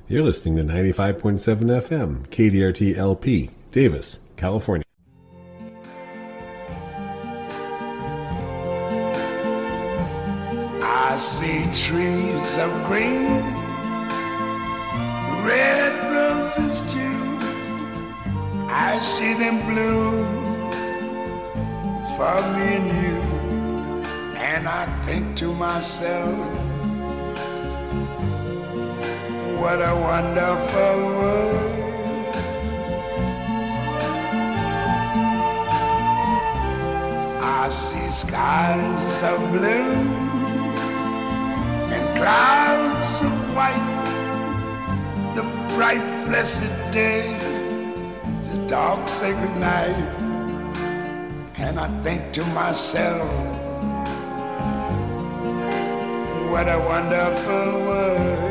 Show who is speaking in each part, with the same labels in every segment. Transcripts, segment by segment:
Speaker 1: You're listening to 95.7 FM, KDRT LP, Davis, California.
Speaker 2: I see trees of green, red roses too. I see them bloom for me and you. And I think to myself, what a wonderful world. I see skies of blue and clouds of white, the bright blessed day, the dark sacred night. And I think to myself, what a wonderful world.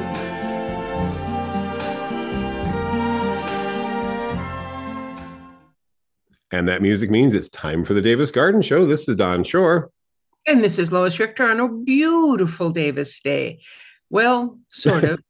Speaker 1: And that music means it's time for the Davis Garden Show. This is Don Shore.
Speaker 3: And this is Lois Richter on a beautiful Davis day. Well, sort of.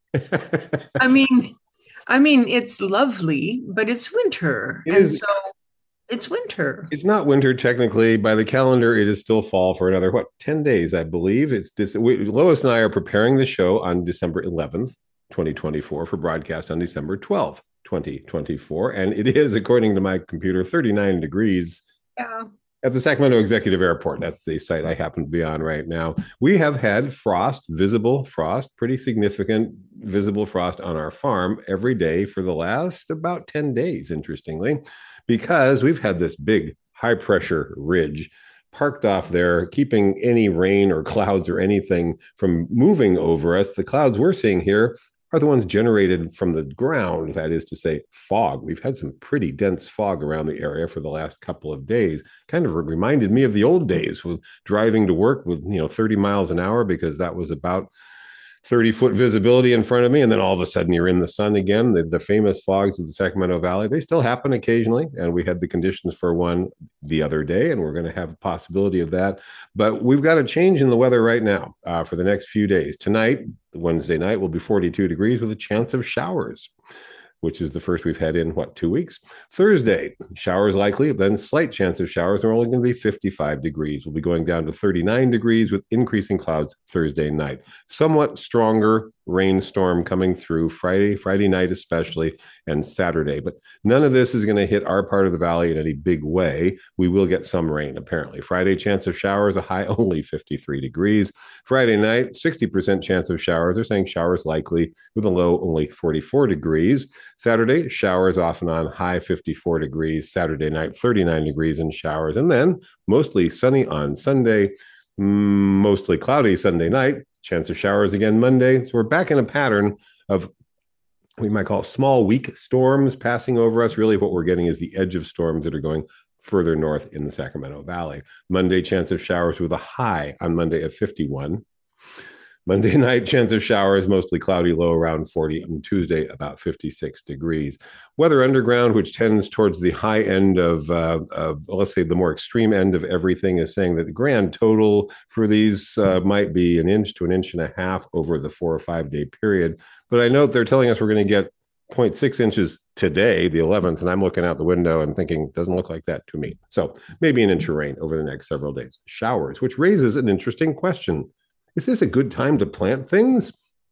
Speaker 3: I mean, it's lovely, but it's winter. So it's winter.
Speaker 1: It's not winter technically. By the calendar, it is still fall for another, 10 days, I believe. Lois and I are preparing the show on December 11th, 2024 for broadcast on December 12th. 2024, and it is, according to my computer, 39 degrees at the Sacramento Executive Airport. That's the site I happen to be on right now. We have had visible frost, pretty significant visible frost on our farm every day for the last about 10 days, interestingly, because we've had this big high pressure ridge parked off there, keeping any rain or clouds or anything from moving over us. The clouds we're seeing here are the ones generated from the ground, that is to say, fog. We've had some pretty dense fog around the area for the last couple of days. Kind of reminded me of the old days with driving to work with 30 miles an hour, because that was about 30-foot visibility in front of me, and then all of a sudden you're in the sun again. The famous fogs of the Sacramento Valley, they still happen occasionally, and we had the conditions for one the other day, and we're going to have a possibility of that. But we've got a change in the weather right now for the next few days. Tonight, Wednesday night, will be 42 degrees with a chance of showers, which is the first we've had in, 2 weeks. Thursday, showers likely, then slight chance of showers. They're only going to be 55 degrees. We'll be going down to 39 degrees with increasing clouds Thursday night. Somewhat stronger rainstorm coming through Friday night especially, and Saturday. But none of this is going to hit our part of the valley in any big way. We will get some rain, apparently. Friday, chance of showers, a high only 53 degrees. Friday night, 60% chance of showers. They're saying showers likely with a low only 44 degrees. Saturday, showers off and on, high 54 degrees. Saturday night, 39 degrees and showers. And then mostly sunny on Sunday, mostly cloudy Sunday night. Chance of showers again Monday. So we're back in a pattern of we might call small, weak storms passing over us. Really what we're getting is the edge of storms that are going further north in the Sacramento Valley. Monday, chance of showers with a high on Monday at 51. Monday night, chance of showers, mostly cloudy, low around 40, and Tuesday about 56 degrees. Weather Underground, which tends towards the high end of let's say, the more extreme end of everything, is saying that the grand total for these might be 1 inch to 1.5 inches over the 4 or 5 day period. But I know they're telling us we're going to get 0.6 inches today, the 11th, and I'm looking out the window and thinking, doesn't look like that to me. So maybe 1 inch of rain over the next several days. Showers, which raises an interesting question. Is this a good time to plant things?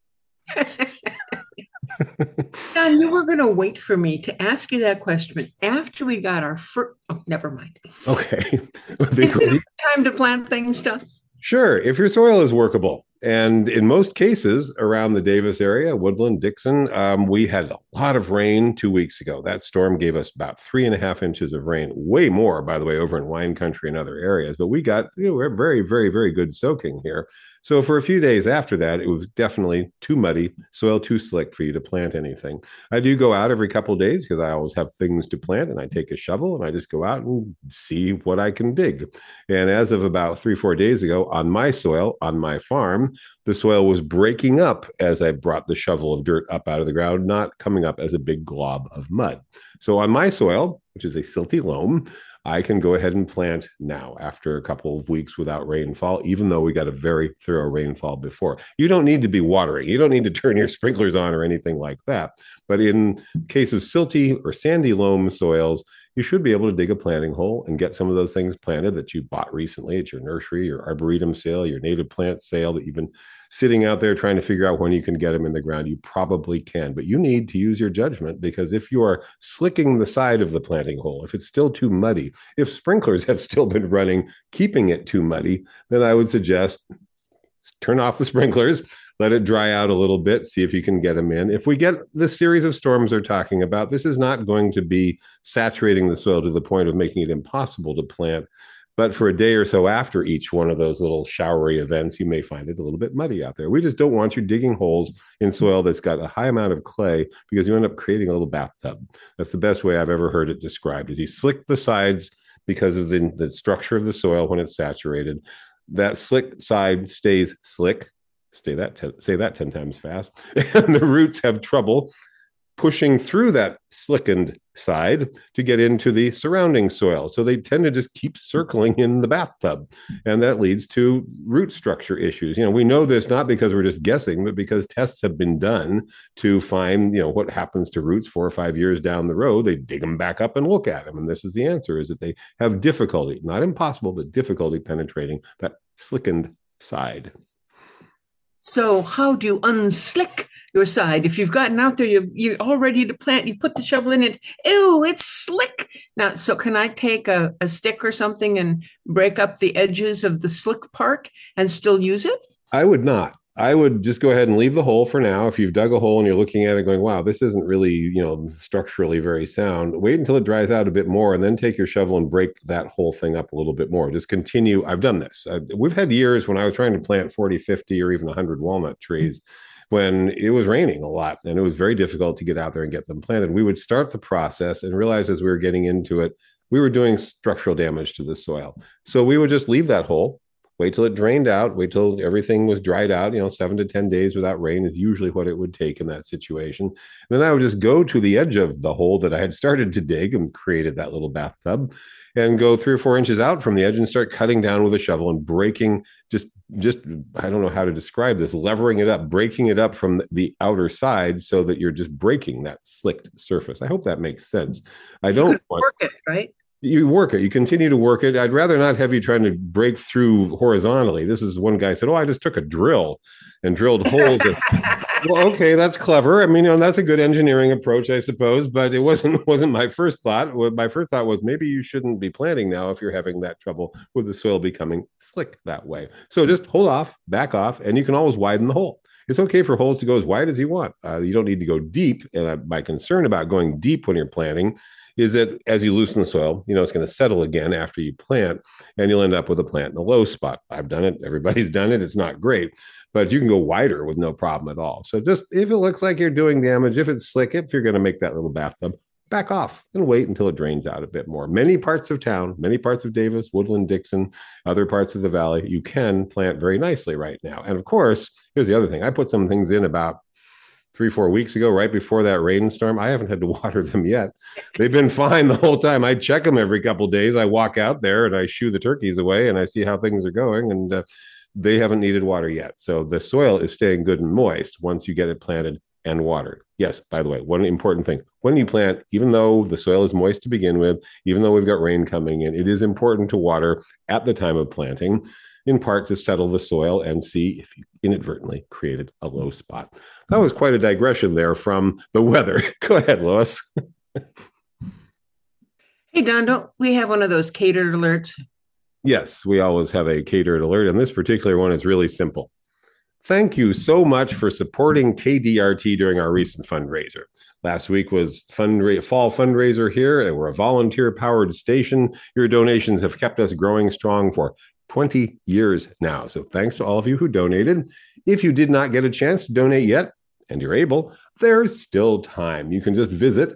Speaker 3: Don, you were going to wait for me to ask you that question after we got our first. Oh, never mind.
Speaker 1: Okay.
Speaker 3: Is it time to plant things, Don?
Speaker 1: Sure, if your soil is workable. And in most cases around the Davis area, Woodland, Dixon, we had a lot of rain 2 weeks ago. That storm gave us about 3.5 inches of rain, way more, by the way, over in wine country and other areas. But we got very, very, very good soaking here. So for a few days after that, it was definitely too muddy, soil too slick for you to plant anything. I do go out every couple of days because I always have things to plant, and I take a shovel and I just go out and see what I can dig. And as of about 3-4 days ago, on my soil, on my farm, the soil was breaking up as I brought the shovel of dirt up out of the ground, not coming up as a big glob of mud. So on my soil, which is a silty loam, I can go ahead and plant now after a couple of weeks without rainfall, even though we got a very thorough rainfall before. You don't need to be watering. You don't need to turn your sprinklers on or anything like that. But in case of silty or sandy loam soils, you should be able to dig a planting hole and get some of those things planted that you bought recently at your nursery, your arboretum sale, your native plant sale that you've been sitting out there trying to figure out when you can get them in the ground. You probably can, but you need to use your judgment, because if you are slicking the side of the planting hole, if it's still too muddy, if sprinklers have still been running, keeping it too muddy, then I would suggest turn off the sprinklers, let it dry out a little bit, see if you can get them in. If we get the series of storms they're talking about, this is not going to be saturating the soil to the point of making it impossible to plant. But for a day or so after each one of those little showery events, you may find it a little bit muddy out there. We just don't want you digging holes in soil that's got a high amount of clay, because you end up creating a little bathtub. That's the best way I've ever heard it described, is you slick the sides because of the structure of the soil when it's saturated. That slick side stays slick. Say that 10 times fast. And the roots have trouble pushing through that slickened side to get into the surrounding soil. So they tend to just keep circling in the bathtub. And that leads to root structure issues. We know this not because we're just guessing, but because tests have been done to find, what happens to roots 4 or 5 years down the road. They dig them back up and look at them. And this is the answer, is that they have difficulty, not impossible, but difficulty penetrating that slickened side.
Speaker 3: So how do you unslick your side? If you've gotten out there, you're all ready to plant, you put the shovel in it, ew, it's slick. Now, so can I take a stick or something and break up the edges of the slick part and still use it?
Speaker 1: I would not. I would just go ahead and leave the hole for now. If you've dug a hole and you're looking at it going, wow, this isn't really, structurally very sound, wait until it dries out a bit more, and then take your shovel and break that whole thing up a little bit more. Just continue. I've done this. We've had years when I was trying to plant 40, 50, or even 100 walnut trees when it was raining a lot and it was very difficult to get out there and get them planted. We would start the process and realize as we were getting into it, we were doing structural damage to the soil. So we would just leave that hole, wait till it drained out, wait till everything was dried out. 7 to 10 days without rain is usually what it would take in that situation. And then I would just go to the edge of the hole that I had started to dig and created that little bathtub, and go 3 or 4 inches out from the edge and start cutting down with a shovel and breaking, just I don't know how to describe this, levering it up, breaking it up from the outer side so that you're just breaking that slicked surface. I hope that makes sense. I don't
Speaker 3: work it, right?
Speaker 1: You work it. You continue to work it. I'd rather not have you trying to break through horizontally. This is one guy said, I just took a drill and drilled holes. Well, okay, that's clever. I mean, that's a good engineering approach, I suppose, but it wasn't my first thought. My first thought was maybe you shouldn't be planting now if you're having that trouble with the soil becoming slick that way. So just hold off, back off, and you can always widen the hole. It's okay for holes to go as wide as you want. You don't need to go deep. And my concern about going deep when you're planting is that as you loosen the soil, it's going to settle again after you plant, and you'll end up with a plant in a low spot. I've done it. Everybody's done it. It's not great, but you can go wider with no problem at all. So just if it looks like you're doing damage, if it's slick, if you're going to make that little bathtub, back off and wait until it drains out a bit more. Many parts of town, many parts of Davis, Woodland, Dixon, other parts of the valley, you can plant very nicely right now. And of course, here's the other thing. I put some things in about 3-4 weeks ago, right before that rainstorm. I haven't had to water them yet. They've been fine the whole time. I check them every couple of days. I walk out there and I shoo the turkeys away and I see how things are going, and they haven't needed water yet. So the soil is staying good and moist once you get it planted and watered. Yes, by the way, one important thing. When you plant, even though the soil is moist to begin with, even though we've got rain coming in, it is important to water at the time of planting, in part to settle the soil and see if you inadvertently created a low spot. That was quite a digression there from the weather. Go ahead, Lois.
Speaker 3: Hey, Don, don't we have one of those catered alerts?
Speaker 1: Yes, we always have a catered alert, and this particular one is really simple. Thank you so much for supporting KDRT during our recent fundraiser. Last week was fall fundraiser here, and we're a volunteer-powered station. Your donations have kept us growing strong for 20 years now. So thanks to all of you who donated. If you did not get a chance to donate yet, and you're able, there's still time. You can just visit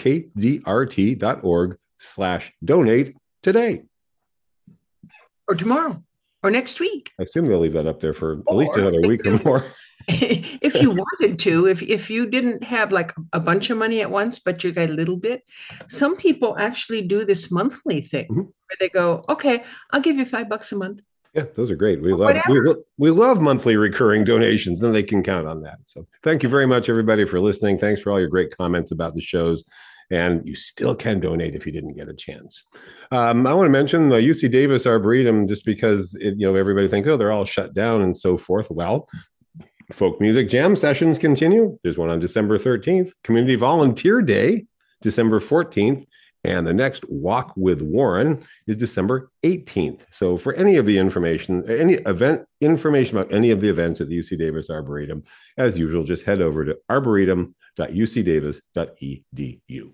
Speaker 1: kdrt.org/donate today.
Speaker 3: Or tomorrow. Or next week.
Speaker 1: I assume they'll leave that up there for at least another week or more.
Speaker 3: if you wanted to, if you didn't have like a bunch of money at once, but you got a little bit, some people actually do this monthly thing where they go, okay, I'll give you $5 a month.
Speaker 1: Yeah, those are great. We love monthly recurring donations, and they can count on that. So thank you very much, everybody, for listening. Thanks for all your great comments about the shows. And you still can donate if you didn't get a chance. I want to mention the UC Davis Arboretum, just because everybody thinks, oh, they're all shut down and so forth. Well, folk music jam sessions continue. There's one on December 13th, Community Volunteer Day, December 14th, and the next Walk with Warren is December 18th. So for any of the information, any event information about any of the events at the UC Davis Arboretum, as usual, just head over to arboretum.ucdavis.edu.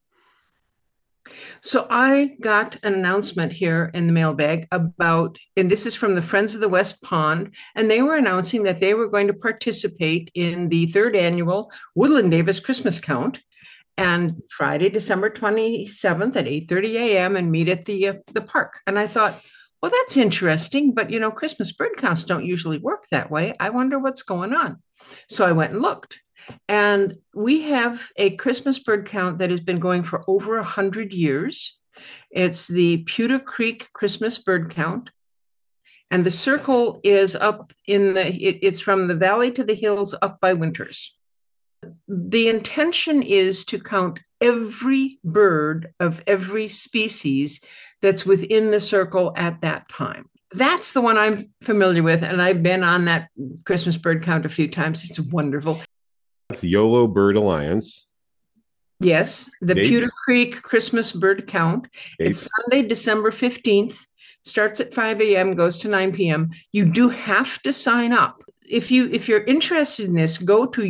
Speaker 3: So I got an announcement here in the mailbag about, and this is from the Friends of the West Pond, and they were announcing that they were going to participate in the 3rd annual Woodland Davis Christmas Count, and Friday, December 27th at 8:30 a.m. and meet at the park. And I thought, well, that's interesting, but Christmas bird counts don't usually work that way. I wonder what's going on. So I went and looked. And we have a Christmas bird count that has been going for over 100 years. It's the Pewter Creek Christmas Bird Count. And the circle is up it's from the valley to the hills up by Winters. The intention is to count every bird of every species that's within the circle at that time. That's the one I'm familiar with, and I've been on that Christmas bird count a few times. It's wonderful.
Speaker 1: That's YOLO Bird Alliance.
Speaker 3: Yes, the Pewter Creek Christmas Bird Count. It's Sunday, December 15th. Starts at 5 a.m., goes to 9 p.m. You do have to sign up. If you're interested in this, go to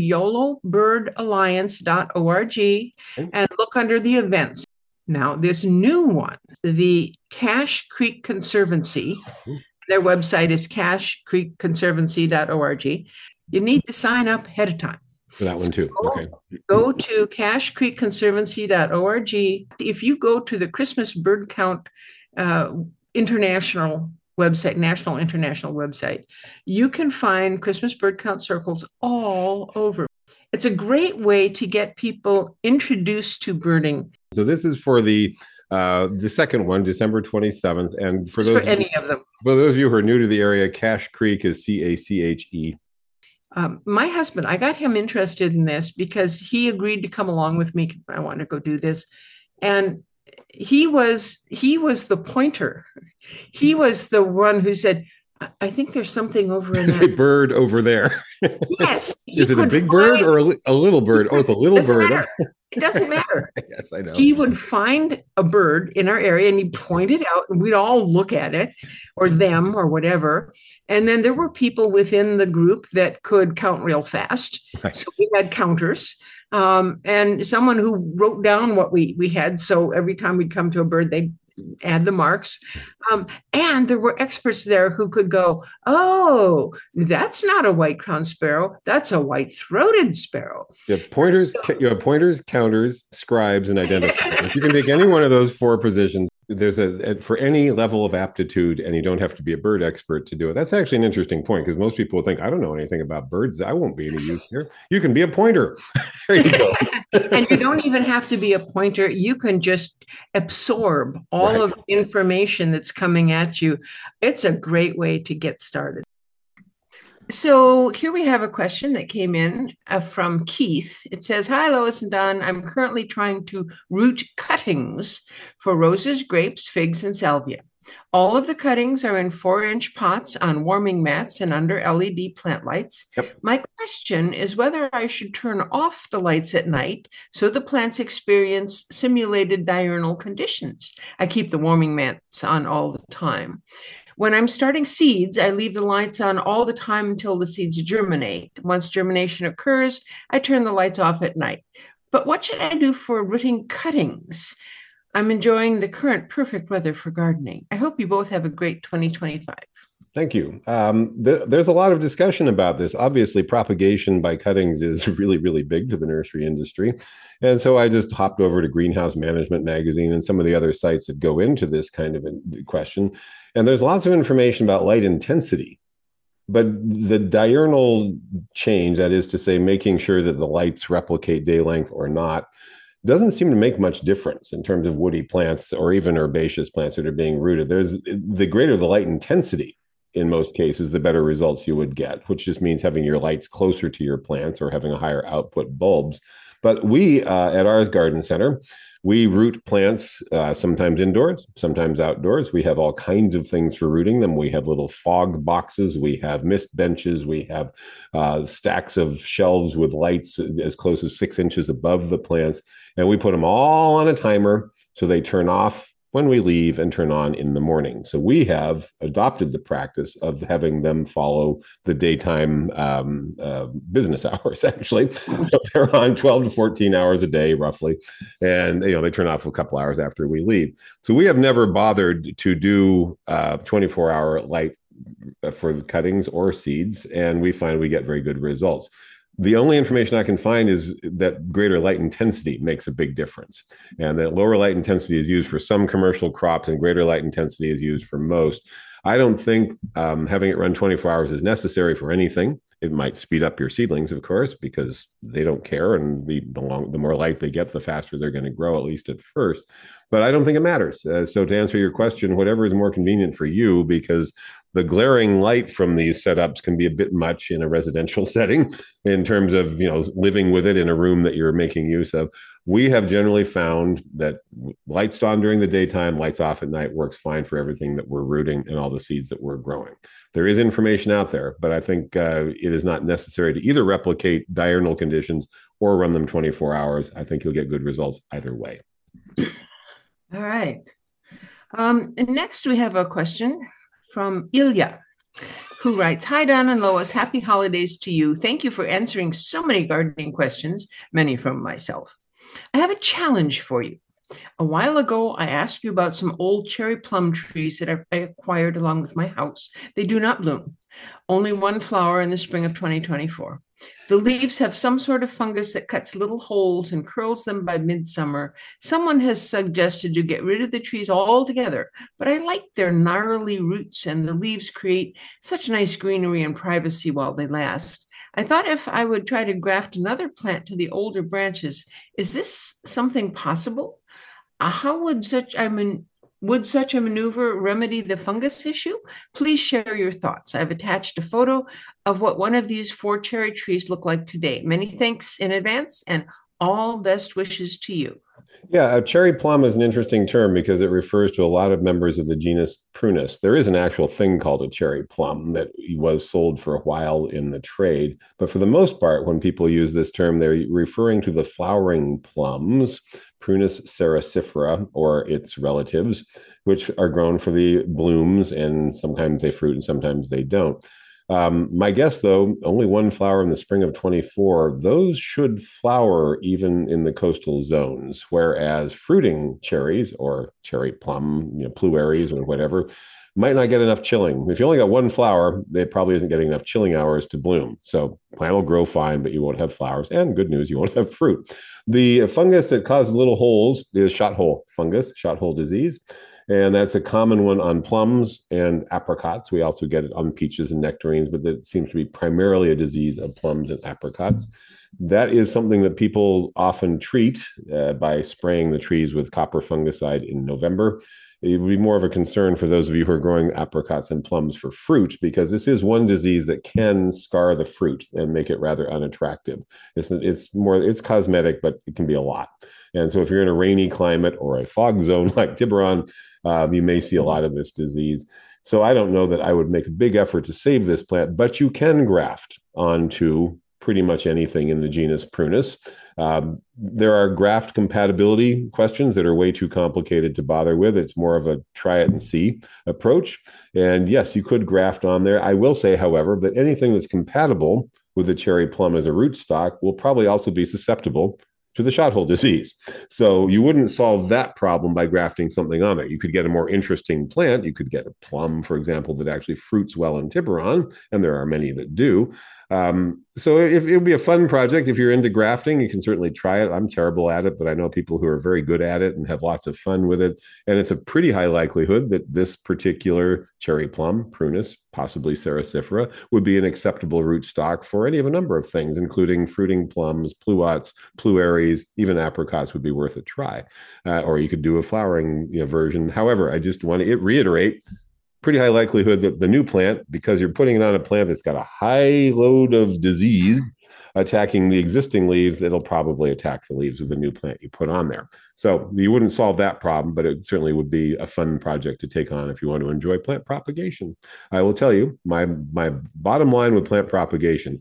Speaker 3: yolobirdalliance.org and look under the events. Now, this new one, the Cache Creek Conservancy, their website is cachecreekconservancy.org. You need to sign up ahead of time.
Speaker 1: For that one too. Okay.
Speaker 3: Go to cachecreekconservancy.org. If you go to the Christmas Bird Count international website, national international website, you can find Christmas bird count circles all over. It's a great way to get people introduced to birding.
Speaker 1: So this is for the second one, December 27th, and for
Speaker 3: any of them.
Speaker 1: For those of you who are new to the area, Cache Creek is CACHE.
Speaker 3: My husband, I got him interested in this because he agreed to come along with me. I wanted to go do this, and he was the pointer. He was the one who said, I think there's something over in
Speaker 1: that. There's a bird over there.
Speaker 3: Yes.
Speaker 1: Is it a big bird or a little bird? Oh, it's a little bird.
Speaker 3: It doesn't matter.
Speaker 1: Yes, I know.
Speaker 3: He would find a bird in our area and he'd point it out and we'd all look at it or them or whatever. And then there were people within the group that could count real fast. Right. So we had counters. And someone who wrote down what we had. So every time we'd come to a bird, they'd add the marks. And there were experts there who could go, oh, that's not a white-crowned sparrow. That's a white-throated sparrow.
Speaker 1: You have pointers, counters, scribes, and identifiers. You can take any one of those 4 positions. There's for any level of aptitude, and you don't have to be a bird expert to do it. That's actually an interesting point because most people think, I don't know anything about birds. I won't be any use here. You can be a pointer. There you go.
Speaker 3: And you don't even have to be a pointer. You can just absorb all of the information that's coming at you. It's a great way to get started. So here we have a question that came in from Keith. It says, hi, Lois and Don. I'm currently trying to root cuttings for roses, grapes, figs, and salvia. All of the cuttings are in 4-inch pots on warming mats and under LED plant lights. Yep. My question is whether I should turn off the lights at night so the plants experience simulated diurnal conditions. I keep the warming mats on all the time. When I'm starting seeds, I leave the lights on all the time until the seeds germinate. Once germination occurs, I turn the lights off at night. But what should I do for rooting cuttings? I'm enjoying the current perfect weather for gardening. I hope you both have a great 2025.
Speaker 1: Thank you. There's a lot of discussion about this. Obviously, propagation by cuttings is really, really big to the nursery industry. And so I just hopped over to Greenhouse Management Magazine and some of the other sites that go into this kind of question. And there's lots of information about light intensity But the diurnal change, that is to say, making sure that the lights replicate day length or not, doesn't seem to make much difference in terms of woody plants or even herbaceous plants that are being rooted. There's the greater the light intensity in most cases, the better results you would get, which just means having your lights closer to your plants or having a higher output bulbs. But we at our garden center, we root plants sometimes indoors, sometimes outdoors. We have all kinds of things for rooting them. We have little fog boxes. We have mist benches. We have stacks of shelves with lights as close as 6 inches above the plants. And we put them all on a timer so they turn off when we leave and turn on in the morning. So we have adopted the practice of having them follow the daytime business hours, actually. So they're on 12 to 14 hours a day, roughly. And, they turn off a couple hours after we leave. So we have never bothered to do 24-hour light for cuttings or seeds. And we find we get very good results. The only information I can find is that greater light intensity makes a big difference, and that lower light intensity is used for some commercial crops and greater light intensity is used for most. I don't think having it run 24 hours is necessary for anything. It might speed up your seedlings, of course, because they don't care, and the more light they get, the faster they're going to grow, at least at first. But I don't think it matters. So to answer your question, whatever is more convenient for you, because the glaring light from these setups can be a bit much in a residential setting in terms of, living with it in a room that you're making use of. We have generally found that lights on during the daytime, lights off at night works fine for everything that we're rooting and all the seeds that we're growing. There is information out there, but I think it is not necessary to either replicate diurnal conditions or run them 24 hours. I think you'll get good results either way.
Speaker 3: All right. And next we have a question from Ilya, who writes, "Hi, Don and Lois. Happy holidays to you. Thank you for answering so many gardening questions, many from myself. I have a challenge for you. A while ago, I asked you about some old cherry plum trees that I acquired along with my house. They do not bloom. Only one flower in the spring of 2024. The leaves have some sort of fungus that cuts little holes and curls them by midsummer. Someone has suggested to get rid of the trees altogether, but I like their gnarly roots, and the leaves create such nice greenery and privacy while they last. I thought if I would try to graft another plant to the older branches, is this something possible? How would such a maneuver remedy the fungus issue? Please share your thoughts. I've attached a photo of what one of these 4 cherry trees look like today. Many thanks in advance, and all best wishes to you."
Speaker 1: Yeah, a cherry plum is an interesting term because it refers to a lot of members of the genus Prunus. There is an actual thing called a cherry plum that was sold for a while in the trade. But for the most part, when people use this term, they're referring to the flowering plums, Prunus cerasifera, or its relatives, which are grown for the blooms, and sometimes they fruit and sometimes they don't. My guess, though, only one flower in the spring of 24, those should flower even in the coastal zones, whereas fruiting cherries or cherry plum, pluaries or whatever, might not get enough chilling. If you only got one flower, it probably isn't getting enough chilling hours to bloom. So plant will grow fine, but you won't have flowers. And good news, you won't have fruit. The fungus that causes little holes is shot hole fungus, shot hole disease. And that's a common one on plums and apricots. We also get it on peaches and nectarines, but it seems to be primarily a disease of plums and apricots. That is something that people often treat by spraying the trees with copper fungicide in November. It would be more of a concern for those of you who are growing apricots and plums for fruit, because this is one disease that can scar the fruit and make it rather unattractive. It's cosmetic, but it can be a lot. And so if you're in a rainy climate or a fog zone like Tiburon, you may see a lot of this disease. So I don't know that I would make a big effort to save this plant, but you can graft onto pretty much anything in the genus Prunus. There are graft compatibility questions that are way too complicated to bother with. It's more of a try it and see approach. And yes, you could graft on there. I will say, however, that anything that's compatible with the cherry plum as a rootstock will probably also be susceptible to the shot hole disease. So you wouldn't solve that problem by grafting something on there. You could get a more interesting plant. You could get a plum, for example, that actually fruits well in Tiburon, and there are many that do. So it would be a fun project. If you're into grafting, you can certainly try it. I'm terrible at it, but I know people who are very good at it and have lots of fun with it. And it's a pretty high likelihood that this particular cherry plum, Prunus, possibly Cerasifera, would be an acceptable rootstock for any of a number of things, including fruiting plums, pluots, plueries, even apricots would be worth a try. Or you could do a flowering version. However, I just want to reiterate, pretty high likelihood that the new plant, because you're putting it on a plant that's got a high load of disease attacking the existing leaves, it'll probably attack the leaves of the new plant you put on there. So you wouldn't solve that problem, but it certainly would be a fun project to take on if you want to enjoy plant propagation. I will tell you, my bottom line with plant propagation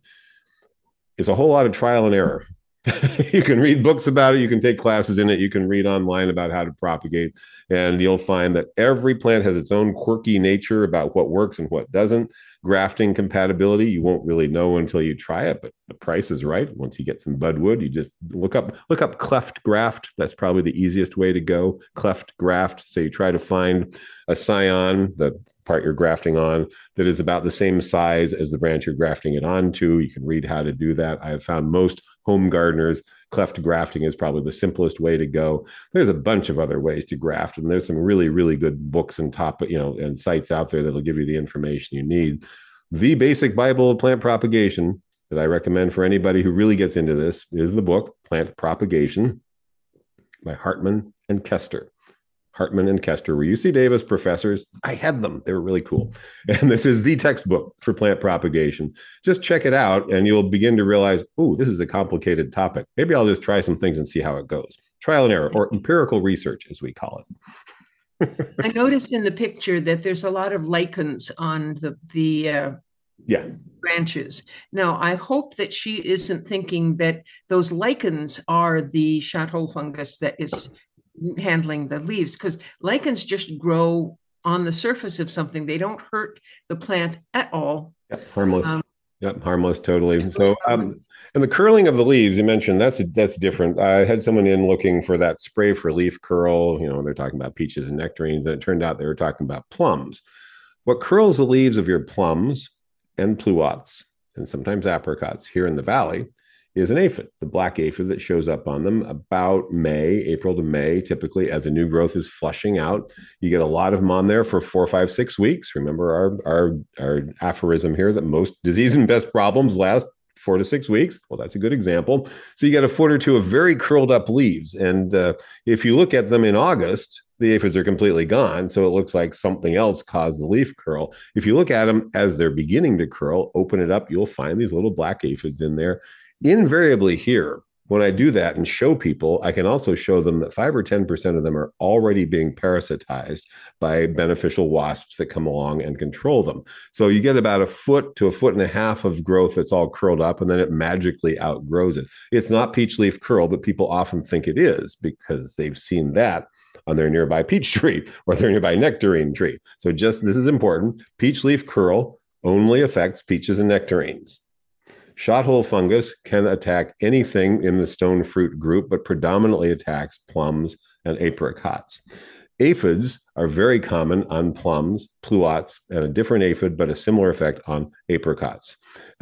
Speaker 1: is a whole lot of trial and error. You can read books about it. You can take classes in it. You can read online about how to propagate. And you'll find that every plant has its own quirky nature about what works and what doesn't. Grafting compatibility, you won't really know until you try it, but the price is right. Once you get some budwood, you just look up cleft graft. That's probably the easiest way to go. Cleft graft. So you try to find a scion, the part you're grafting on, that is about the same size as the branch you're grafting it onto. You can read how to do that. I have found most home gardeners, cleft grafting is probably the simplest way to go. There's a bunch of other ways to graft, and there's some really, really good books and and sites out there that'll give you the information you need. The Basic Bible of Plant Propagation that I recommend for anybody who really gets into this is the book Plant Propagation by Hartman and Kester. Hartman and Kester were UC Davis professors. I had them. They were really cool. And this is the textbook for plant propagation. Just check it out and you'll begin to realize, oh, this is a complicated topic. Maybe I'll just try some things and see how it goes. Trial and error, or empirical research, as we call
Speaker 3: it. I noticed in the picture that there's a lot of lichens on the branches. Now, I hope that she isn't thinking that those lichens are the shot-hole fungus that is handling the leaves, because lichens just grow on the surface of something. They don't hurt the plant at all.
Speaker 1: Harmless. Harmless, totally. So, and the curling of the leaves, you mentioned, that's different. I had someone in looking for that spray for leaf curl. They're talking about peaches and nectarines, and it turned out they were talking about plums. What curls the leaves of your plums and pluots, and sometimes apricots here in the valley, is an aphid, the black aphid that shows up on them about April to May, typically as a new growth is flushing out. You get a lot of them on there for 4, 5, 6 weeks. Remember our aphorism here that most disease and pest problems last 4 to 6 weeks. Well, that's a good example. So you get a foot or two of very curled up leaves. And if you look at them in August, the aphids are completely gone. So it looks like something else caused the leaf curl. If you look at them as they're beginning to curl, open it up, you'll find these little black aphids in there. Invariably here, when I do that and show people, I can also show them that 5 or 10% of them are already being parasitized by beneficial wasps that come along and control them. So you get about a foot to a foot and a half of growth that's all curled up, and then it magically outgrows it. It's not peach leaf curl, but people often think it is because they've seen that on their nearby peach tree or their nearby nectarine tree. So this is important. Peach leaf curl only affects peaches and nectarines. Shot-hole fungus can attack anything in the stone fruit group, but predominantly attacks plums and apricots. Aphids are very common on plums, pluots, and a different aphid, but a similar effect on apricots.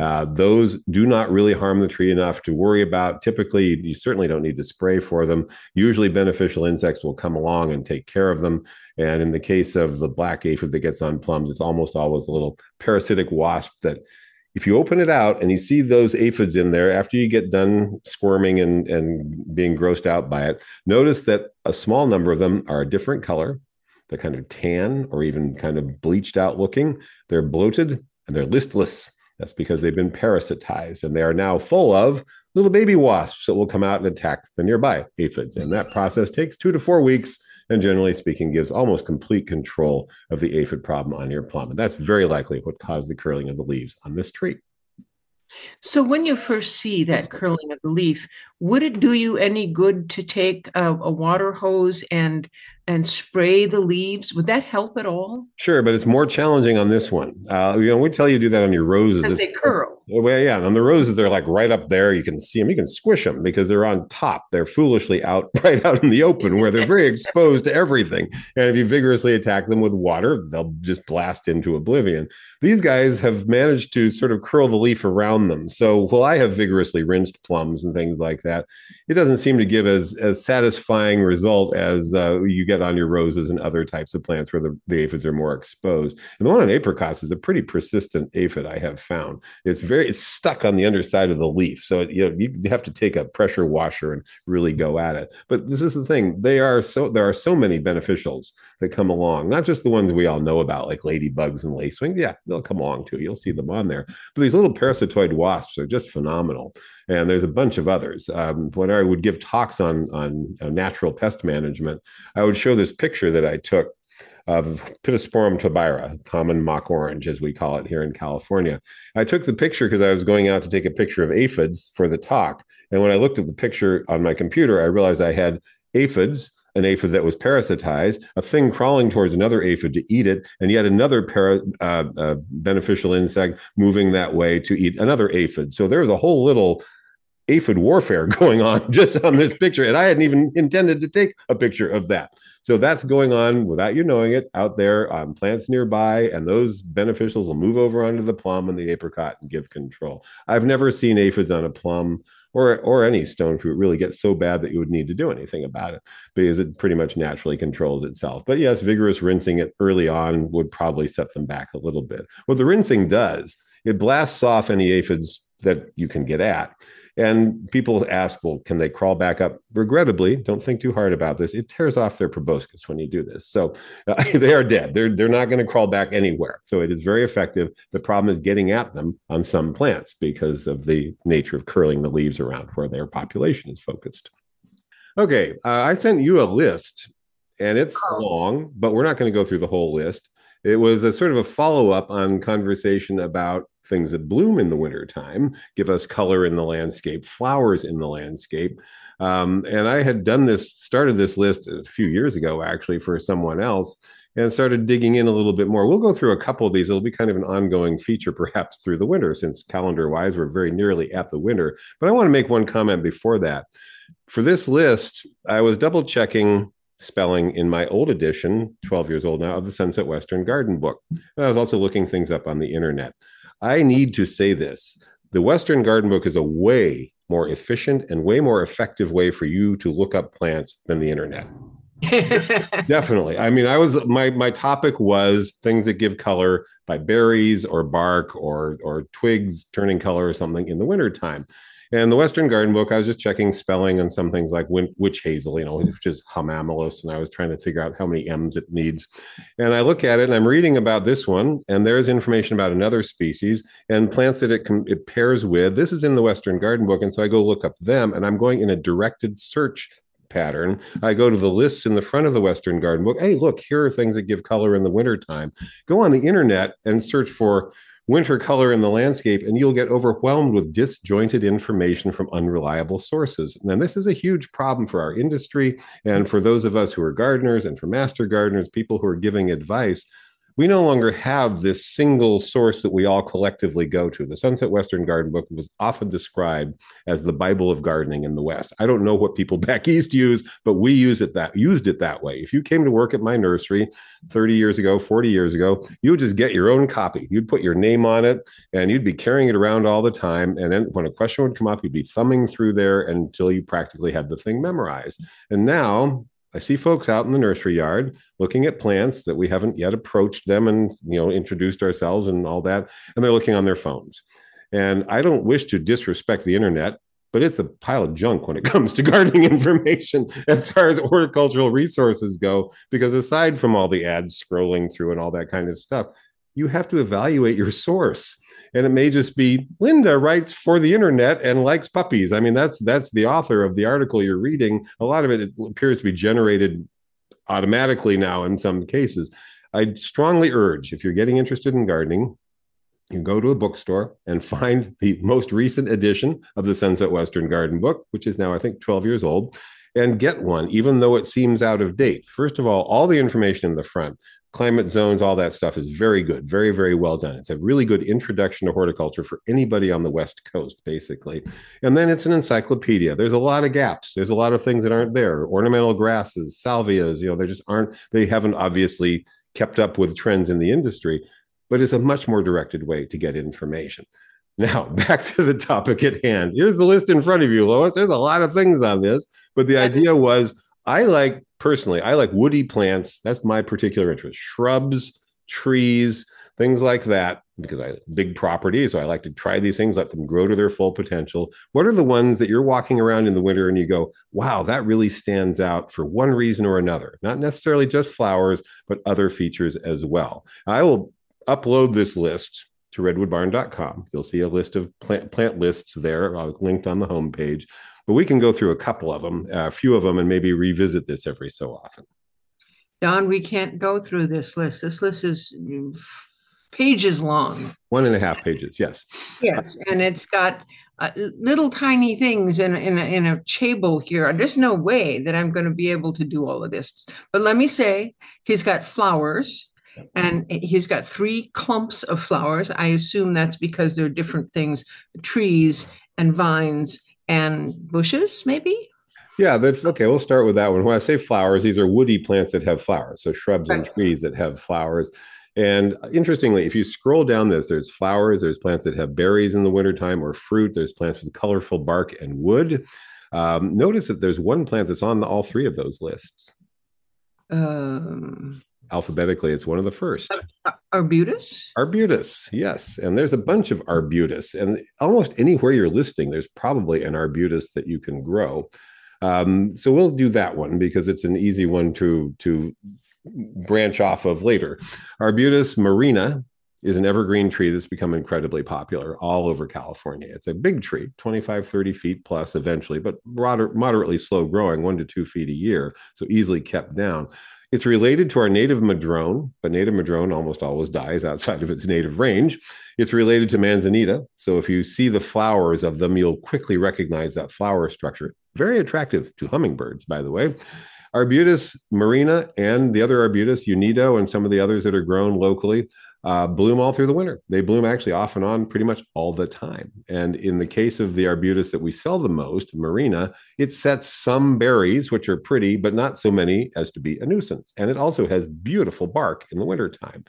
Speaker 1: Those do not really harm the tree enough to worry about. Typically, you certainly don't need to spray for them. Usually beneficial insects will come along and take care of them. And in the case of the black aphid that gets on plums, it's almost always a little parasitic wasp that if you open it out and you see those aphids in there, after you get done squirming and being grossed out by it, notice that a small number of them are a different color. They're kind of tan or even kind of bleached out looking. They're bloated and they're listless. That's because they've been parasitized, and they are now full of little baby wasps that will come out and attack the nearby aphids. And that process takes 2 to 4 weeks, and generally speaking, gives almost complete control of the aphid problem on your plum. And that's very likely what caused the curling of the leaves on this tree.
Speaker 3: So when you first see that curling of the leaf, would it do you any good to take a water hose and spray the leaves? Would that help at all?
Speaker 1: Sure, but it's more challenging on this one. We tell you to do that on your roses.
Speaker 3: Because they curl.
Speaker 1: Well, yeah, on the roses, they're like right up there. You can see them. You can squish them because they're on top. They're foolishly out right out in the open where they're very exposed to everything. And if you vigorously attack them with water, they'll just blast into oblivion. These guys have managed to sort of curl the leaf around them. So while I have vigorously rinsed plums and things like that, it doesn't seem to give as satisfying result as you get on your roses and other types of plants where the aphids are more exposed. And the one on apricots is a pretty persistent aphid I have found. It's stuck on the underside of the leaf, so you have to take a pressure washer and really go at it. But this is the thing: there are so many beneficials that come along, not just the ones we all know about, like ladybugs and lacewing. Yeah, they'll come along too. You'll see them on there. But these little parasitoid wasps are just phenomenal, and there's a bunch of others. When I would give talks on natural pest management, I would show this picture that I took of Pittosporum tobira, common mock orange, as we call it here in California. I took the picture because I was going out to take a picture of aphids for the talk. And when I looked at the picture on my computer, I realized I had aphids, an aphid that was parasitized, a thing crawling towards another aphid to eat it, and yet another beneficial insect moving that way to eat another aphid. So there was a whole little aphid warfare going on just on this picture. And I hadn't even intended to take a picture of that. So that's going on without you knowing it out there on plants nearby. And those beneficials will move over onto the plum and the apricot and give control. I've never seen aphids on a plum or any stone fruit really get so bad that you would need to do anything about it because it pretty much naturally controls itself. But yes, vigorous rinsing it early on would probably set them back a little bit. What the rinsing does, it blasts off any aphids that you can get at. And people ask, well, can they crawl back up? Regrettably, don't think too hard about this. It tears off their proboscis when you do this. So they are dead. They're not going to crawl back anywhere. So it is very effective. The problem is getting at them on some plants because of the nature of curling the leaves around where their population is focused. Okay, I sent you a list, and it's long, but we're not going to go through the whole list. It was a sort of a follow-up on conversation about things that bloom in the wintertime, give us color in the landscape, flowers in the landscape. And I had started this list a few years ago, actually, for someone else, and started digging in a little bit more. We'll go through a couple of these. It'll be kind of an ongoing feature, perhaps, through the winter, since calendar-wise, we're very nearly at the winter. But I want to make one comment before that. For this list, I was double-checking spelling in my old edition, 12 years old now, of the Sunset Western Garden book. And I was also looking things up on the internet. I need to say this. The Western Garden Book is a way more efficient and way more effective way for you to look up plants than the internet. Definitely. I mean, my topic was things that give color by berries or bark or twigs turning color or something in the wintertime. And the Western Garden Book, I was just checking spelling on some things like witch hazel, which is hamamelis, and I was trying to figure out how many M's it needs. And I look at it, and I'm reading about this one, and there's information about another species and plants that it pairs with. This is in the Western Garden Book, and so I go look up them, and I'm going in a directed search pattern. I go to the lists in the front of the Western Garden Book. Hey, look, here are things that give color in the wintertime. Go on the internet and search for winter color in the landscape, and you'll get overwhelmed with disjointed information from unreliable sources. And this is a huge problem for our industry and for those of us who are gardeners and for master gardeners, people who are giving advice. We no longer have this single source that we all collectively go to. The Sunset Western Garden Book was often described as the Bible of gardening in the West. I don't know what people back east use, but we used it that way. If you came to work at my nursery 30 years ago, 40 years ago, you would just get your own copy. You'd put your name on it, and you'd be carrying it around all the time. And then when a question would come up, you'd be thumbing through there until you practically had the thing memorized. And now I see folks out in the nursery yard looking at plants that we haven't yet approached them and introduced ourselves and all that, and they're looking on their phones. And I don't wish to disrespect the internet, but it's a pile of junk when it comes to gardening information as far as horticultural resources go, because aside from all the ads scrolling through and all that kind of stuff, you have to evaluate your source. And it may just be Linda writes for the internet and likes puppies. I mean, that's the author of the article you're reading. A lot of it appears to be generated automatically now in some cases. I strongly urge, if you're getting interested in gardening, You go to a bookstore and find the most recent edition of the Sunset Western Garden book, which is now, I think, 12 years old, and get one, even though it seems out of date. First of all the information in the front, climate zones, all that stuff is very good, very, very well done. It's a really good introduction to horticulture for anybody on the West Coast, basically. And then it's an encyclopedia. There's a lot of gaps. There's a lot of things that aren't there. Ornamental grasses, salvias, they just aren't, they haven't obviously kept up with trends in the industry, but it's a much more directed way to get information. Now, back to the topic at hand. Here's the list in front of you, Lois. There's a lot of things on this, but the idea was I like woody plants. That's my particular interest. Shrubs, trees, things like that, because I big property. So I like to try these things, let them grow to their full potential. What are the ones that you're walking around in the winter and you go, wow, that really stands out for one reason or another? Not necessarily just flowers, but other features as well. I will upload this list to redwoodbarn.com. You'll see a list of plant lists there, linked on the homepage. But we can go through a couple of them, a few of them, and maybe revisit this every so often.
Speaker 3: Don, we can't go through this list. This list is pages long.
Speaker 1: 1.5 pages, yes.
Speaker 3: Yes, and it's got little tiny things in a table here. There's no way that I'm going to be able to do all of this. But let me say, he's got flowers. And he's got 3 clumps of flowers. I assume that's because they're different things, trees and vines and bushes, maybe?
Speaker 1: Yeah, okay, we'll start with that one. When I say flowers, these are woody plants that have flowers, so shrubs and trees that have flowers. And interestingly, if you scroll down this, there's flowers, there's plants that have berries in the wintertime or fruit, there's plants with colorful bark and wood. Notice that there's one plant that's on all 3 of those lists. Alphabetically, it's one of the first.
Speaker 3: Arbutus?
Speaker 1: Arbutus, yes. And there's a bunch of arbutus. And almost anywhere you're listing, there's probably an arbutus that you can grow. So we'll do that one because it's an easy one to branch off of later. Arbutus marina is an evergreen tree that's become incredibly popular all over California. It's a big tree, 25, 30 feet plus eventually, but moderately slow growing, 1 to 2 feet a year, so easily kept down. It's related to our native madrone, but native madrone almost always dies outside of its native range. It's related to manzanita. So if you see the flowers of them, you'll quickly recognize that flower structure. Very attractive to hummingbirds, by the way. Arbutus marina and the other arbutus, unido, and some of the others that are grown locally, bloom all through the winter. They bloom actually off and on pretty much all the time. And in the case of the arbutus that we sell the most, marina, it sets some berries, which are pretty, but not so many as to be a nuisance. And it also has beautiful bark in the wintertime.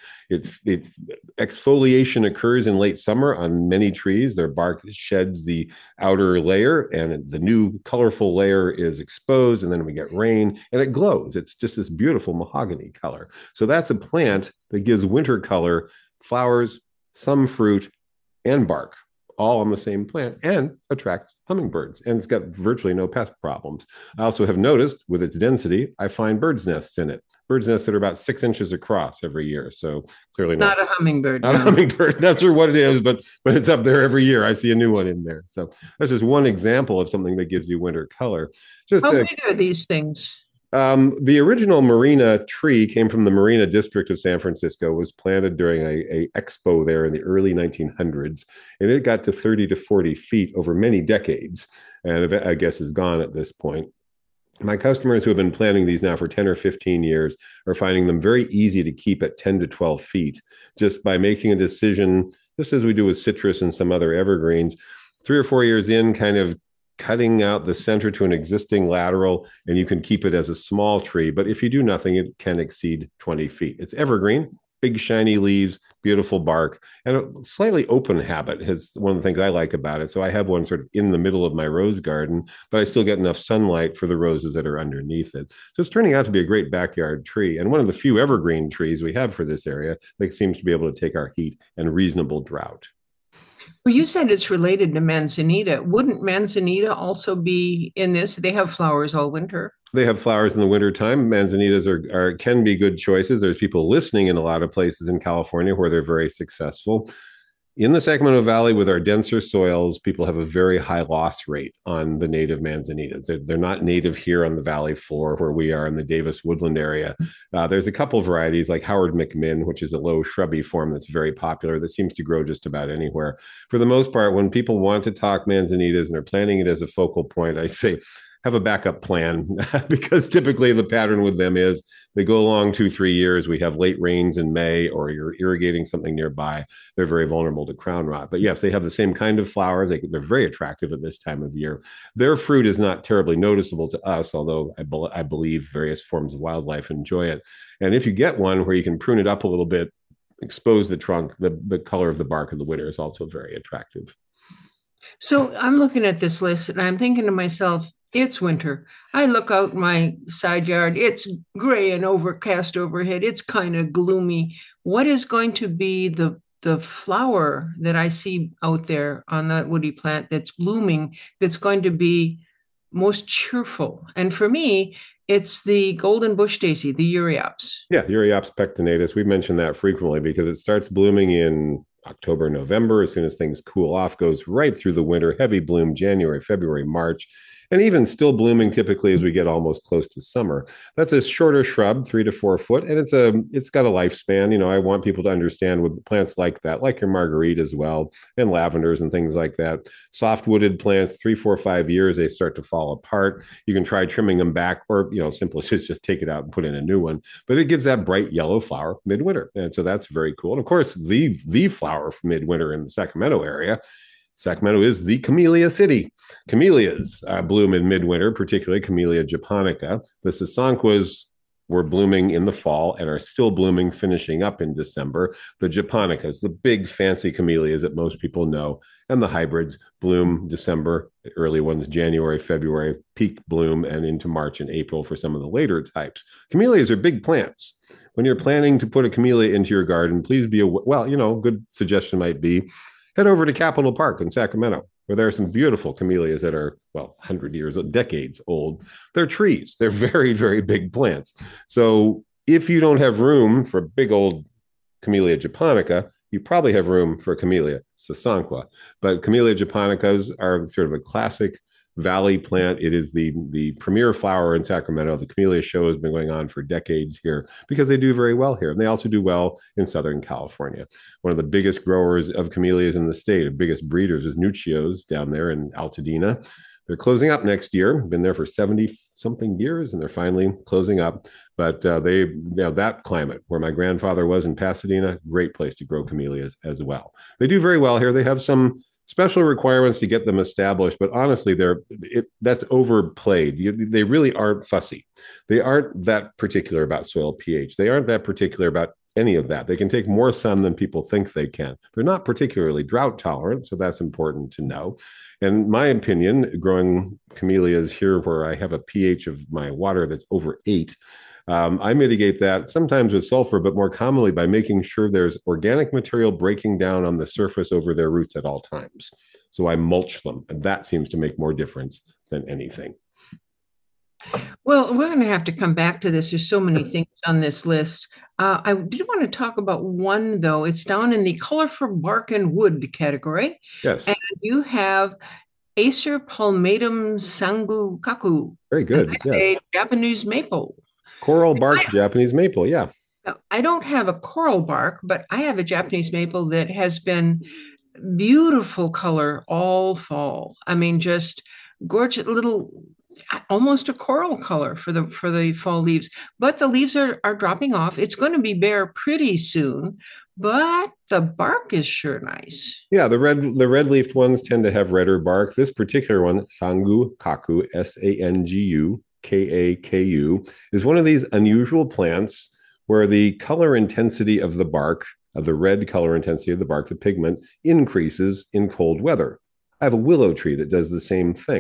Speaker 1: Exfoliation occurs in late summer on many trees. Their bark sheds the outer layer and the new colorful layer is exposed, and then we get rain and it glows. It's just this beautiful mahogany color. So that's a plant that gives winter color, flowers, some fruit, and bark, all on the same plant, and attract hummingbirds. And it's got virtually no pest problems. I also have noticed with its density, I find birds' nests in it. Birds' nests that are about 6 inches across every year. So clearly
Speaker 3: not a hummingbird.
Speaker 1: Not a hummingbird. Not sure what it is, but it's up there every year. I see a new one in there. So that's just one example of something that gives you winter color.
Speaker 3: How big are these things?
Speaker 1: The original marina tree came from the Marina District of San Francisco, was planted during a expo there in the early 1900s, and it got to 30 to 40 feet over many decades, and I guess is gone at this point. My customers who have been planting these now for 10 or 15 years are finding them very easy to keep at 10 to 12 feet, just by making a decision, just as we do with citrus and some other evergreens, 3 or 4 years in, kind of cutting out the center to an existing lateral, and you can keep it as a small tree. But if you do nothing, it can exceed 20 feet. It's evergreen, big shiny leaves, beautiful bark, and a slightly open habit is one of the things I like about it. So I have one sort of in the middle of my rose garden, but I still get enough sunlight for the roses that are underneath it. So it's turning out to be a great backyard tree, and one of the few evergreen trees we have for this area that seems to be able to take our heat and reasonable drought.
Speaker 3: Well, you said it's related to manzanita. Wouldn't manzanita also be in this? They have flowers all winter.
Speaker 1: They have flowers in the wintertime. Manzanitas can be good choices. There's people listening in a lot of places in California where they're very successful. In the Sacramento Valley, with our denser soils, people have a very high loss rate on the native manzanitas. They're not native here on the valley floor where we are in the Davis woodland area. There's a couple of varieties like Howard McMinn, which is a low shrubby form that's very popular that seems to grow just about anywhere. For the most part, when people want to talk manzanitas and they're planning it as a focal point, I say, have a backup plan because typically the pattern with them is they go along 2-3 years. We have late rains in May, or you're irrigating something nearby. They're very vulnerable to crown rot. But yes, they have the same kind of flowers. They're very attractive at this time of year. Their fruit is not terribly noticeable to us, although I believe various forms of wildlife enjoy it. And if you get one where you can prune it up a little bit, expose the trunk, the color of the bark of the winter is also very attractive.
Speaker 3: So I'm looking at this list and I'm thinking to myself, it's winter. I look out my side yard. It's gray and overcast overhead. It's kind of gloomy. What is going to be the flower that I see out there on that woody plant that's blooming that's going to be most cheerful? And for me, it's the golden bush daisy, the Euryapis.
Speaker 1: Yeah, Euryapis pectinatus. We mention that frequently because it starts blooming in October, November. As soon as things cool off, goes right through the winter, heavy bloom January, February, March, and even still blooming typically as we get almost close to summer. That's a shorter shrub, 3 to 4 foot, and it's got a lifespan. You know, I want people to understand with plants like that, like your marguerite as well, and lavenders and things like that. Soft wooded plants, 3, 4, 5 years, they start to fall apart. You can try trimming them back, or simply just take it out and put in a new one. But it gives that bright yellow flower midwinter, and so that's very cool. And of course, the flower for midwinter in the Sacramento area. Sacramento is the camellia city. Camellias bloom in midwinter, particularly Camellia japonica. The Sasanquas were blooming in the fall and are still blooming, finishing up in December. The japonicas, the big fancy camellias that most people know, and the hybrids bloom December, early ones January, February, peak bloom, and into March and April for some of the later types. Camellias are big plants. When you're planning to put a camellia into your garden, please be aware. Well, good suggestion might be head over to Capitol Park in Sacramento, where there are some beautiful camellias that are, 100 years, decades old. They're trees. They're very, very big plants. So if you don't have room for a big old Camellia japonica, you probably have room for Camellia sasanqua. But Camellia japonicas are sort of a classic valley plant. It is the premier flower in Sacramento. The Camellia Show has been going on for decades here because they do very well here. And they also do well in Southern California. One of the biggest growers of camellias in the state, the biggest breeders, is Nuccio's down there in Altadena. They're closing up next year. Been there for 70 something years, and they're finally closing up. But that climate where my grandfather was in Pasadena, great place to grow camellias as well. They do very well here. They have some special requirements to get them established, but honestly, that's overplayed. They really aren't fussy. They aren't that particular about soil pH. They aren't that particular about any of that. They can take more sun than people think they can. They're not particularly drought tolerant, so that's important to know. And my opinion, growing camellias here where I have a pH of my water that's over 8, I mitigate that sometimes with sulfur, but more commonly by making sure there's organic material breaking down on the surface over their roots at all times. So I mulch them, and that seems to make more difference than anything.
Speaker 3: Well, we're going to have to come back to this. There's so many things on this list. I did want to talk about one, though. It's down in the color for bark and wood category.
Speaker 1: Yes.
Speaker 3: And you have Acer palmatum sangukaku.
Speaker 1: Very good.
Speaker 3: Yeah. Japanese maple.
Speaker 1: Coral bark Japanese maple, yeah.
Speaker 3: I don't have a coral bark, but I have a Japanese maple that has been beautiful color all fall. I mean, just gorgeous little, almost a coral color for the fall leaves. But the leaves are dropping off. It's going to be bare pretty soon, but the bark is sure nice.
Speaker 1: Yeah, the red leafed ones tend to have redder bark. This particular one, Sangu Kaku, Sangu Kaku, is one of these unusual plants where the color intensity of the bark, of the red color intensity of the bark, the pigment, increases in cold weather. I have a willow tree that does the same thing.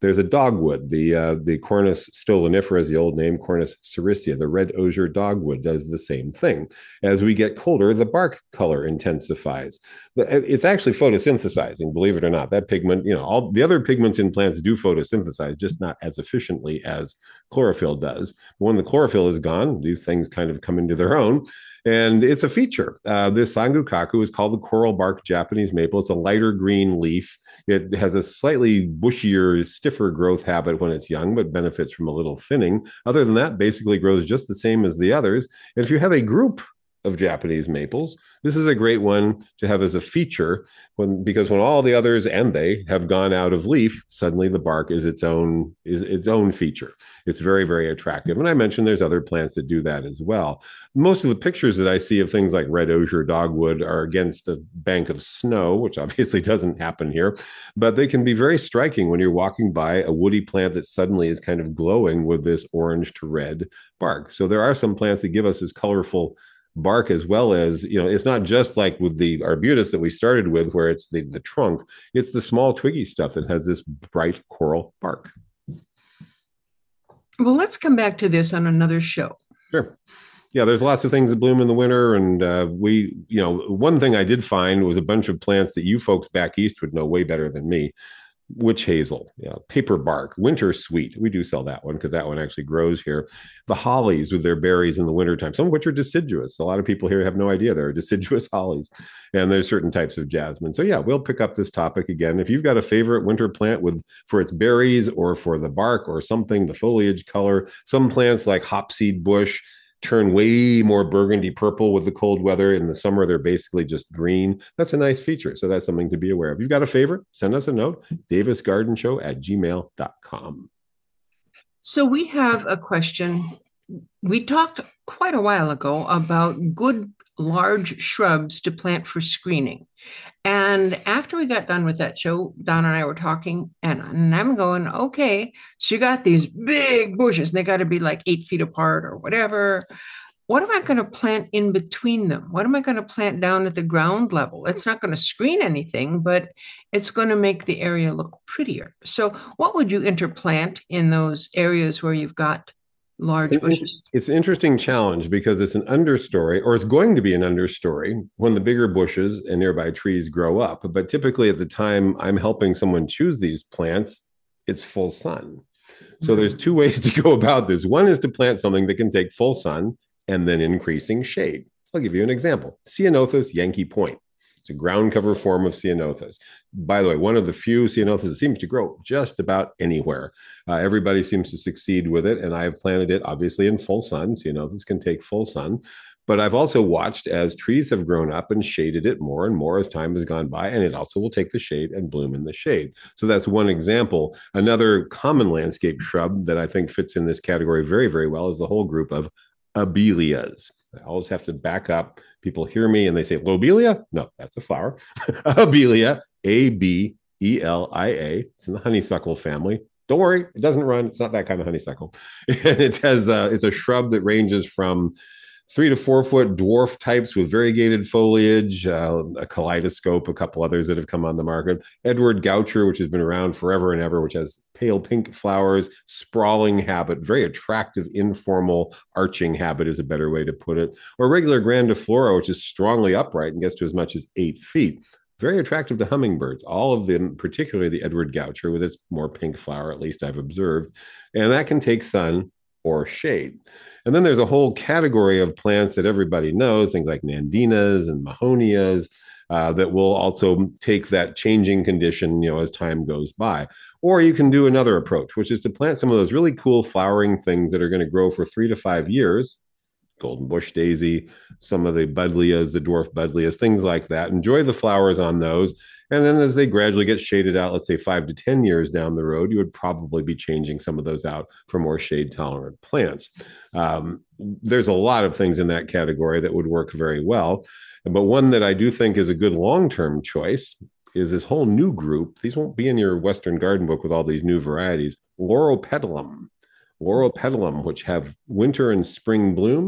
Speaker 1: There's a dogwood, the Cornus stolonifera is the old name, Cornus sericea. The red osier dogwood does the same thing. As we get colder, the bark color intensifies. It's actually photosynthesizing, believe it or not. That pigment, all the other pigments in plants do photosynthesize, just not as efficiently as chlorophyll does. When the chlorophyll is gone, these things kind of come into their own. And it's a feature. This Sangukaku is called the coral bark Japanese maple. It's a lighter green leaf. It has a slightly bushier, stiffer growth habit when it's young, but benefits from a little thinning. Other than that, basically grows just the same as the others. And if you have a group of Japanese maples, this is a great one to have as a feature because when all the others and they have gone out of leaf, suddenly the bark is its own feature. It's very, very attractive. And I mentioned there's other plants that do that as well. Most of the pictures that I see of things like red osier dogwood are against a bank of snow, which obviously doesn't happen here, but they can be very striking when you're walking by a woody plant that suddenly is kind of glowing with this orange to red bark. So there are some plants that give us this colorful bark, as well as, it's not just like with the arbutus that we started with where it's the trunk, it's the small twiggy stuff that has this bright coral bark.
Speaker 3: Well, let's come back to this on another show.
Speaker 1: Sure. Yeah, there's lots of things that bloom in the winter. And one thing I did find was a bunch of plants that you folks back east would know way better than me. Witch hazel, paper bark, winter sweet. We do sell that one because that one actually grows here. The hollies with their berries in the wintertime, some of which are deciduous. A lot of people here have no idea there are deciduous hollies. And there's certain types of jasmine. So yeah, we'll pick up this topic again. If you've got a favorite winter plant for its berries or for the bark or something, the foliage color, some plants like hopseed bush turn way more burgundy purple with the cold weather. In the summer, they're basically just green. That's a nice feature. So that's something to be aware of. If you've got a favorite, send us a note, davisgardenshow@gmail.com.
Speaker 3: So we have a question. We talked quite a while ago about good large shrubs to plant for screening. And after we got done with that show, Don and I were talking, and I'm going, okay, so you got these big bushes, and they got to be like 8 feet apart or whatever. What am I going to plant in between them? What am I going to plant down at the ground level? It's not going to screen anything, but it's going to make the area look prettier. So what would you interplant in those areas where you've got large bushes?
Speaker 1: It's an interesting challenge because it's an understory, or it's going to be an understory when the bigger bushes and nearby trees grow up. But typically at the time I'm helping someone choose these plants, it's full sun. So there's two ways to go about this. One is to plant something that can take full sun and then increasing shade. I'll give you an example. Ceanothus Yankee Point. It's a ground cover form of ceanothus. By the way, one of the few ceanothus that seems to grow just about anywhere. Everybody seems to succeed with it, and I've planted it obviously in full sun. Ceanothus can take full sun. But I've also watched as trees have grown up and shaded it more and more as time has gone by, and it also will take the shade and bloom in the shade. So that's one example. Another common landscape shrub that I think fits in this category very, very well is the whole group of abelias. I always have to back up. People hear me and they say, lobelia? No, that's a flower. Abelia, Abelia. It's in the honeysuckle family. Don't worry, it doesn't run. It's not that kind of honeysuckle. And it's a shrub that ranges from 3 to 4 foot dwarf types with variegated foliage, a kaleidoscope, a couple others that have come on the market. Edward Goucher, which has been around forever and ever, which has pale pink flowers, sprawling habit, very attractive, informal arching habit is a better way to put it. Or regular grandiflora, which is strongly upright and gets to as much as 8 feet. Very attractive to hummingbirds, all of them, particularly the Edward Goucher with its more pink flower, at least I've observed. And that can take sun or shade. And then there's a whole category of plants that everybody knows, things like nandinas and mahonias, that will also take that changing condition, as time goes by. Or you can do another approach, which is to plant some of those really cool flowering things that are going to grow for 3 to 5 years. Golden bush daisy, some of the buddleias, the dwarf buddleias, things like that. Enjoy the flowers on those. And then as they gradually get shaded out, let's say 5 to 10 years down the road, you would probably be changing some of those out for more shade tolerant plants. There's a lot of things in that category that would work very well. But one that I do think is a good long-term choice is this whole new group. These won't be in your Western garden book with all these new varieties. Loropetalum, which have winter and spring blooms,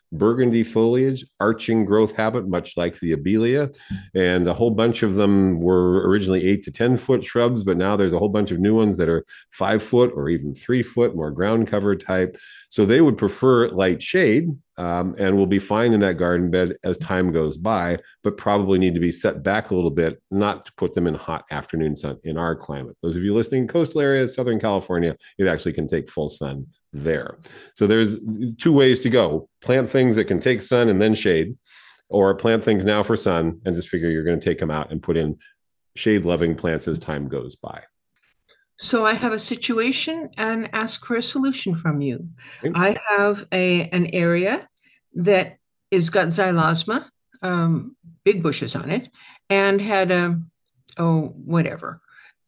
Speaker 1: burgundy foliage, arching growth habit, much like the Abelia. And a whole bunch of them were originally 8 to 10 foot shrubs, but now there's a whole bunch of new ones that are 5 foot or even 3 foot, more ground cover type. So they would prefer light shade, and will be fine in that garden bed as time goes by, but probably need to be set back a little bit, not to put them in hot afternoon sun in our climate. Those of you listening in coastal areas, Southern California, it actually can take full sun there. So there's two ways to go: plant things that can take sun and then shade, or plant things now for sun and just figure you're going to take them out and put in shade loving plants as time goes by.
Speaker 3: So I have a situation and ask for a solution from you.
Speaker 1: Okay.
Speaker 3: I have an area that is got xylosma, big bushes on it, and had whatever.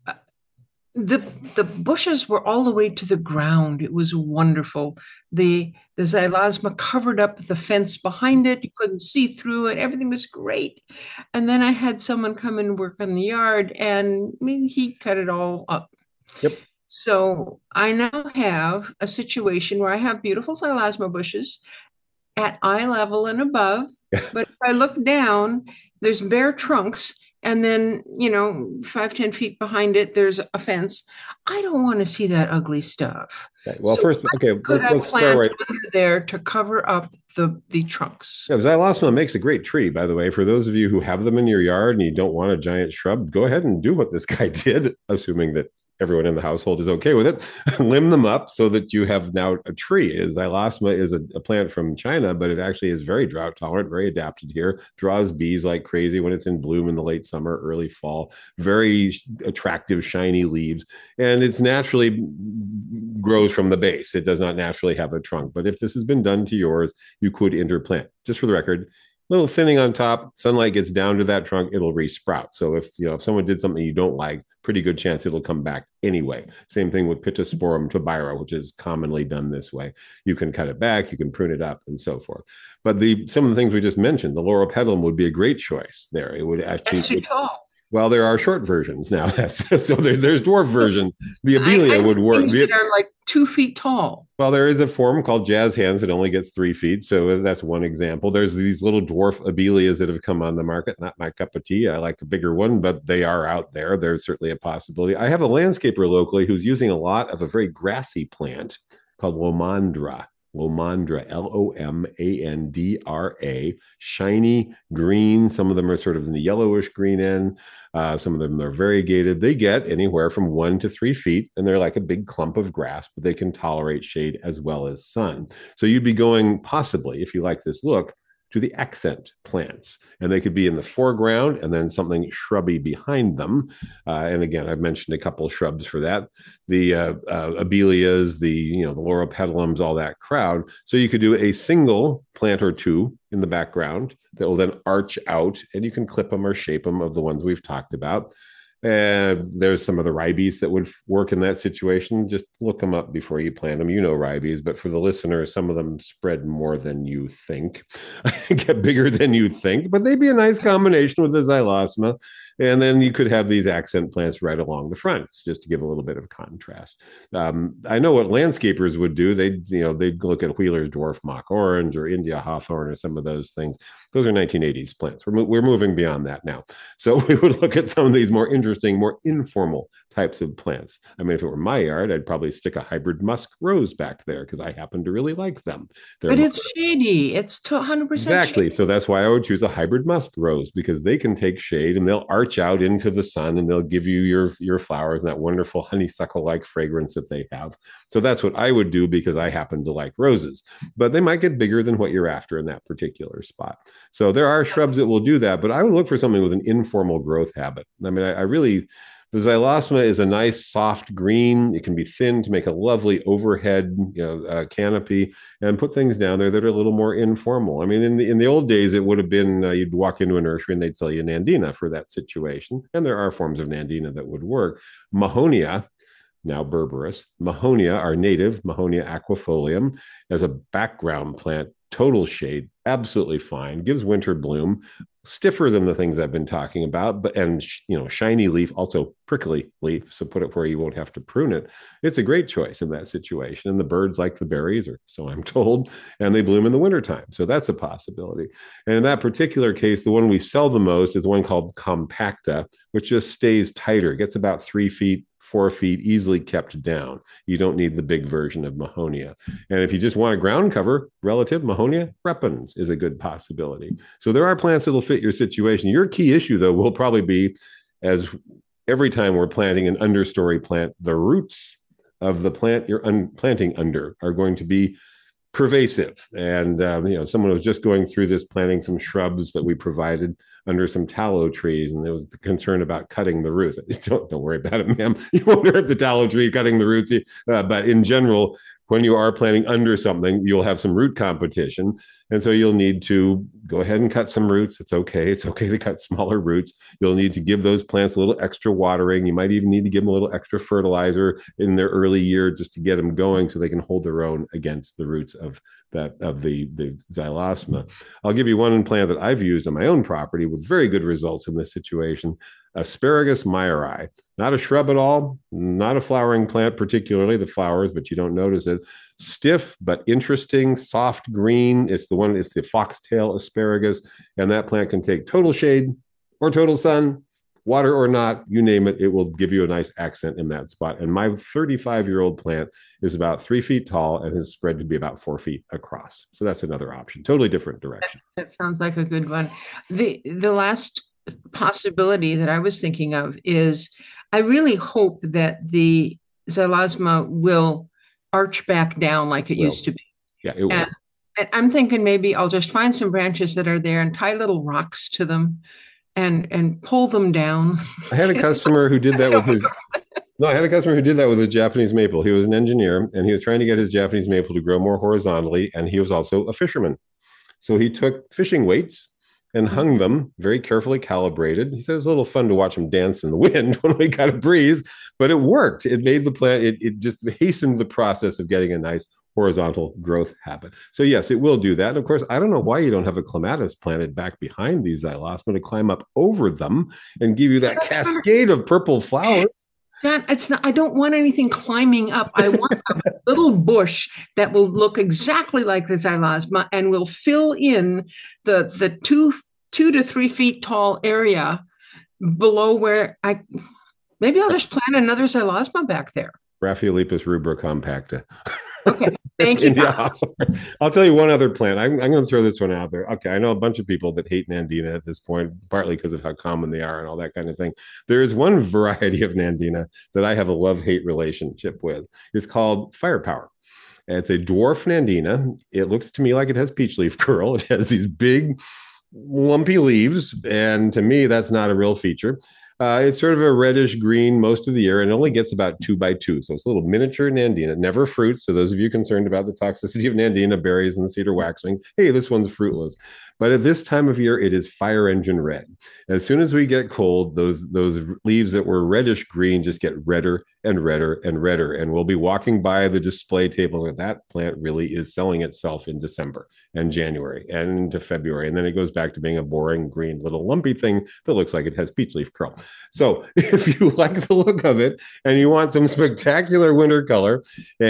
Speaker 3: The bushes were all the way to the ground. It was wonderful. The xylosma covered up the fence behind it. You couldn't see through it. Everything was great. And then I had someone come and work on the yard, and I mean, he cut it all up.
Speaker 1: Yep.
Speaker 3: So I now have a situation where I have beautiful xylosma bushes at eye level and above. But if I look down, there's bare trunks. And then, 5-10 feet behind it, there's a fence. I don't want to see that ugly stuff.
Speaker 1: Okay. Well, so first, okay,
Speaker 3: let's start right under there to cover up the trunks.
Speaker 1: Yeah, xylosma makes a great tree, by the way. For those of you who have them in your yard and you don't want a giant shrub, go ahead and do what this guy did, assuming that everyone in the household is okay with it. Limb them up so that you have now a tree. Xylosma is a plant from China, but it actually is very drought tolerant, very adapted here, draws bees like crazy when it's in bloom in the late summer, early fall, very attractive, shiny leaves. And it's naturally grows from the base. It does not naturally have a trunk. But if this has been done to yours, you could interplant. Just for the record, little thinning on top, sunlight gets down to that trunk, it'll resprout. So if someone did something you don't like, pretty good chance it'll come back anyway. Same thing with Pittosporum tobira, which is commonly done this way. You can cut it back, you can prune it up, and so forth. But some of the things we just mentioned, the Loropetalum would be a great choice there. It would actually.
Speaker 3: That's too tall.
Speaker 1: Well, there are short versions now. So there's dwarf versions. The Abelia would work.
Speaker 3: Things that are like 2 feet tall.
Speaker 1: Well, there is a form called jazz hands that only gets 3 feet. So that's one example. There's these little dwarf Abelias that have come on the market. Not my cup of tea. I like a bigger one, but they are out there. There's certainly a possibility. I have a landscaper locally who's using a lot of a very grassy plant called Lomandra. Lomandra, Lomandra, shiny green. Some of them are sort of in the yellowish green end. Some of them are variegated. They get anywhere from 1 to 3 feet, and they're like a big clump of grass, but they can tolerate shade as well as sun. So you'd be going possibly, if you like this look, to the accent plants, and they could be in the foreground and then something shrubby behind them. And again, I've mentioned a couple of shrubs for that. The Abelias, the Loropetalums, all that crowd. So you could do a single plant or two in the background that will then arch out, and you can clip them or shape them of the ones we've talked about. And there's some of the ribes that would work in that situation. Just look them up before you plant them. Ribes, but for the listener, some of them spread more than you think, get bigger than you think, but they'd be a nice combination with the xylosma. And then you could have these accent plants right along the front, just to give a little bit of contrast. I know what landscapers would do. They'd look at Wheeler's dwarf mock orange or India hawthorn or some of those things. Those are 1980s plants. We're moving beyond that now. So we would look at some of these more interesting, more informal types of plants. I mean, if it were my yard, I'd probably stick a hybrid musk rose back there because I happen to really like them.
Speaker 3: But it's shady. It's 100%
Speaker 1: exactly.
Speaker 3: shady.
Speaker 1: So that's why I would choose a hybrid musk rose, because they can take shade and they'll arch out into the sun and they'll give you your flowers and that wonderful honeysuckle-like fragrance that they have. So that's what I would do because I happen to like roses. But they might get bigger than what you're after in that particular spot. So there are shrubs that will do that, but I would look for something with an informal growth habit. I mean, I really... The xylosma is a nice soft green. It can be thin to make a lovely overhead canopy, and put things down there that are a little more informal. I mean, in the old days, it would have been you'd walk into a nursery and they'd sell you Nandina for that situation. And there are forms of Nandina that would work. Mahonia, now berberis, Mahonia, our native Mahonia aquifolium, as a background plant, total shade, absolutely fine, gives winter bloom. stiffer than the things I've been talking about, but and shiny leaf, also prickly leaf, so put it where you won't have to prune it. It's a great choice in that situation. And the birds like the berries, or so I'm told, and they bloom in the wintertime. So that's a possibility. And in that particular case, the one we sell the most is the one called Compacta, which just stays tighter, gets about 3 feet, 4 feet, easily kept down. You don't need the big version of Mahonia. And if you just want a ground cover relative, Mahonia repens is a good possibility. So there are plants that will fit your situation. Your key issue, though, will probably be, as every time we're planting an understory plant, the roots of the plant you're planting under are going to be pervasive. And someone was just going through this, planting some shrubs that we provided under some tallow trees, and there was the concern about cutting the roots. I just don't worry about it, ma'am. You won't hurt the tallow tree cutting the roots. But in general, when you are planting under something, you'll have some root competition. And so you'll need to go ahead and cut some roots. It's okay. It's okay to cut smaller roots. You'll need to give those plants a little extra watering. You might even need to give them a little extra fertilizer in their early year just to get them going so they can hold their own against the roots of the xylosma. I'll give you one plant that I've used on my own property with very good results in this situation. Asparagus mayeri, not a shrub at all, not a flowering plant, particularly the flowers, but you don't notice it. Stiff but interesting, soft green. It's the foxtail asparagus, and that plant can take total shade or total sun, water or not, you name it, it will give you a nice accent in that spot. And my 35-year-old plant is about 3 feet tall and has spread to be about 4 feet across. So that's another option, totally different direction.
Speaker 3: That sounds like a good one. The last possibility that I was thinking of is, I really hope that the xylosma will arch back down like it used to be.
Speaker 1: Yeah, it will.
Speaker 3: And I'm thinking maybe I'll just find some branches that are there and tie little rocks to them and pull them down.
Speaker 1: I had a customer who did that with his I had a customer who did that with his Japanese maple. He was an engineer, and he was trying to get his Japanese maple to grow more horizontally, and he was also a fisherman. So he took fishing weights and hung them, very carefully calibrated. He said it was a little fun to watch him dance in the wind when we got a breeze, but it worked. It made the plant, it just hastened the process of getting a nice horizontal growth habit. So yes, it will do that. And of course, I don't know why you don't have a clematis planted back behind these xylosma to climb up over them and give you that cascade of purple flowers.
Speaker 3: That it's not, I don't want anything climbing up. I want a little bush that will look exactly like the xylosma and will fill in the 2 to 3 feet tall area below where maybe I'll just plant another xylosma back there.
Speaker 1: Rhaphiolipis rubra compacta.
Speaker 3: Okay, thank you.
Speaker 1: I'll tell you one other plant. I'm going to throw this one out there. Okay, I know a bunch of people that hate Nandina at this point, partly because of how common they are and all that kind of thing. There is one variety of Nandina that I have a love-hate relationship with. It's called Firepower. It's a dwarf Nandina. It looks to me like it has peach leaf curl. It has these big, lumpy leaves, and to me, that's not a real feature. It's sort of a reddish green most of the year, and it only gets about 2 by 2. So it's a little miniature Nandina, never fruits. So those of you concerned about the toxicity of Nandina berries and the cedar waxwing, hey, this one's fruitless. But at this time of year, it is fire engine red. As soon as we get cold, those leaves that were reddish green just get redder and redder and redder. And we'll be walking by the display table, and that plant really is selling itself in December and January and into February. And then it goes back to being a boring green little lumpy thing that looks like it has peach leaf curl. So if you like the look of it and you want some spectacular winter color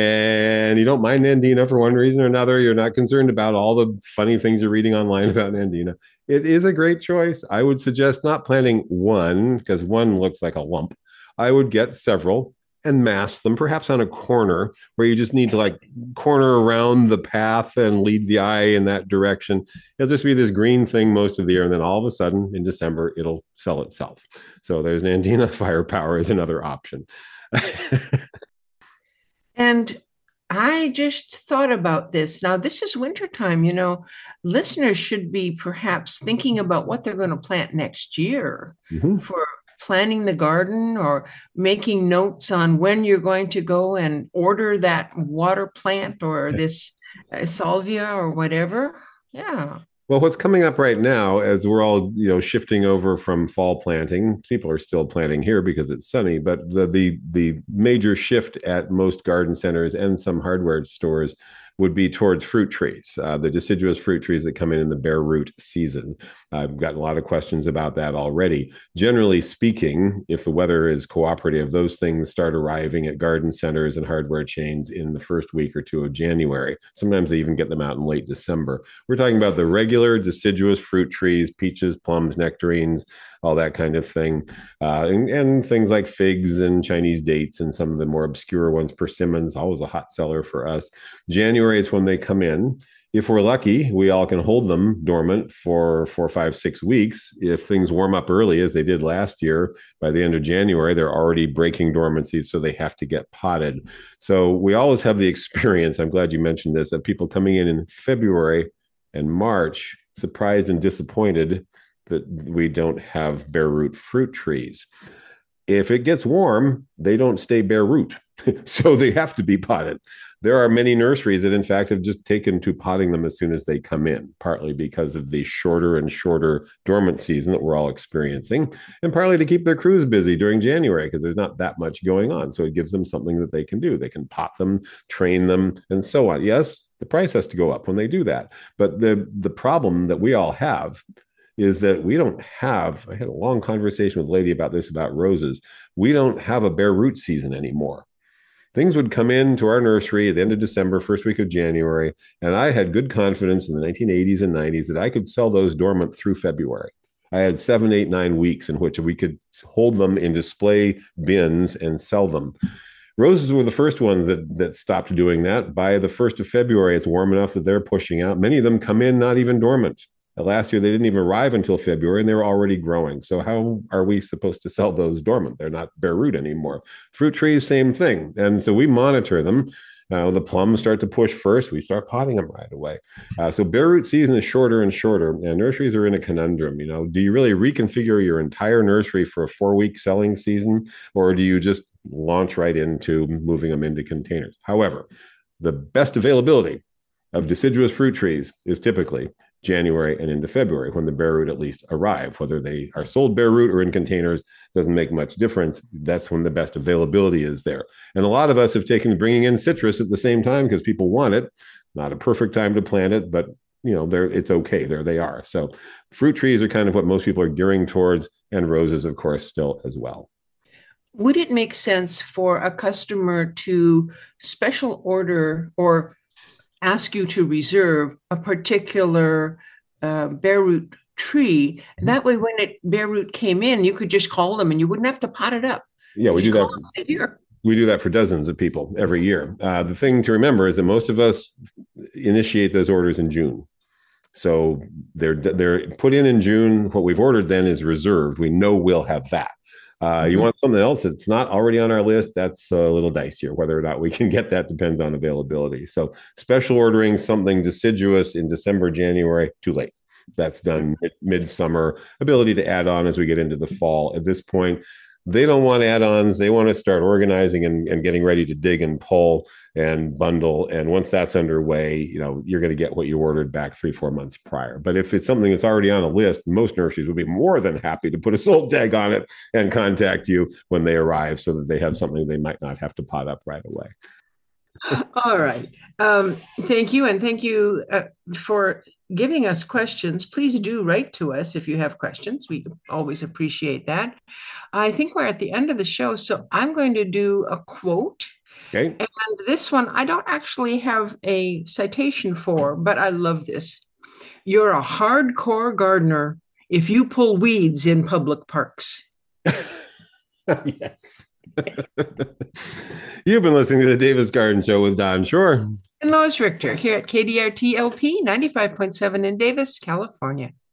Speaker 1: and you don't mind Nandina for one reason or another, you're not concerned about all the funny things you're reading online about Nandina, it is a great choice. I would suggest not planting one because one looks like a lump. I would get several and mass them, perhaps on a corner where you just need to like corner around the path and lead the eye in that direction. It'll just be this green thing most of the year. And then all of a sudden in December, it'll sell itself. So there's Nandina. Firepower is another option.
Speaker 3: And I just thought about this. Now, this is wintertime, listeners should be perhaps thinking about what they're going to plant next year for planning the garden, or making notes on when you're going to go and order that water plant or this salvia or whatever. Yeah.
Speaker 1: Well, what's coming up right now, as we're all shifting over from fall planting, people are still planting here because it's sunny, but the major shift at most garden centers and some hardware stores would be towards fruit trees, the deciduous fruit trees that come in the bare root season. I've gotten a lot of questions about that already. Generally speaking, if the weather is cooperative, those things start arriving at garden centers and hardware chains in the first week or two of January. Sometimes they even get them out in late December. We're talking about the regular deciduous fruit trees, peaches, plums, nectarines, all that kind of thing, and things like figs and Chinese dates and some of the more obscure ones. Persimmons, always a hot seller for us. January is when they come in. If we're lucky, we all can hold them dormant for 4, 5, 6 weeks. If things warm up early, as they did last year, by the end of January, they're already breaking dormancy, so they have to get potted. So we always have the experience, I'm glad you mentioned this, of people coming in February and March, surprised and disappointed that we don't have bare root fruit trees. If it gets warm, they don't stay bare root. So they have to be potted. There are many nurseries that, in fact, have just taken to potting them as soon as they come in, partly because of the shorter and shorter dormant season that we're all experiencing, and partly to keep their crews busy during January because there's not that much going on. So it gives them something that they can do. They can pot them, train them, and so on. Yes, the price has to go up when they do that. But the problem that we all have is that we don't have, I had a long conversation with a lady about this, about roses. We don't have a bare root season anymore. Things would come into our nursery at the end of December, first week of January, and I had good confidence in the 1980s and 90s that I could sell those dormant through February. I had 7, 8, 9 weeks in which we could hold them in display bins and sell them. Roses were the first ones that stopped doing that. By the 1st of February, it's warm enough that they're pushing out. Many of them come in not even dormant. Last year, they didn't even arrive until February, and they were already growing. So how are we supposed to sell those dormant? They're not bare root anymore. Fruit trees, same thing. And so we monitor them. The plums start to push first. We start potting them right away. So bare root season is shorter and shorter, and nurseries are in a conundrum. Do you really reconfigure your entire nursery for a 4-week selling season, or do you just launch right into moving them into containers? However, the best availability of deciduous fruit trees is typically January and into February, when the bare root at least arrive. Whether they are sold bare root or in containers doesn't make much difference. That's when the best availability is there. And a lot of us have taken to bringing in citrus at the same time because people want it. Not a perfect time to plant it, but it's okay. There they are. So fruit trees are kind of what most people are gearing towards, and roses, of course, still as well.
Speaker 3: Would it make sense for a customer to special order or ask you to reserve a particular bare root tree? That way, when bare root came in, you could just call them and you wouldn't have to pot it up.
Speaker 1: Yeah, we do that.
Speaker 3: Here.
Speaker 1: We do that for dozens of people every year. The thing to remember is that most of us initiate those orders in June. So they're put in June. What we've ordered then is reserved. We know we'll have that. You want something else that's not already on our list, that's a little dicier. Whether or not we can get that depends on availability. So special ordering something deciduous in December, January, too late. That's done midsummer. Ability to add on as we get into the fall. At this point, they don't want add-ons. They want to start organizing and getting ready to dig and pull and bundle. And once that's underway, you're going to get what you ordered back 3, 4 months prior. But if it's something that's already on a list, most nurseries would be more than happy to put a sold tag on it and contact you when they arrive so that they have something they might not have to pot up right away.
Speaker 3: All right. Thank you. And thank you for giving us questions. Please do write to us if you have questions. We always appreciate that. I think we're at the end of the show, so I'm going to do a quote.
Speaker 1: Okay.
Speaker 3: And this one, I don't actually have a citation for, but I love this. You're a hardcore gardener if you pull weeds in public parks.
Speaker 1: Yes. You've been listening to the Davis Garden Show with Don Shore
Speaker 3: and Lois Richter here at KDRT LP 95.7 in Davis, California.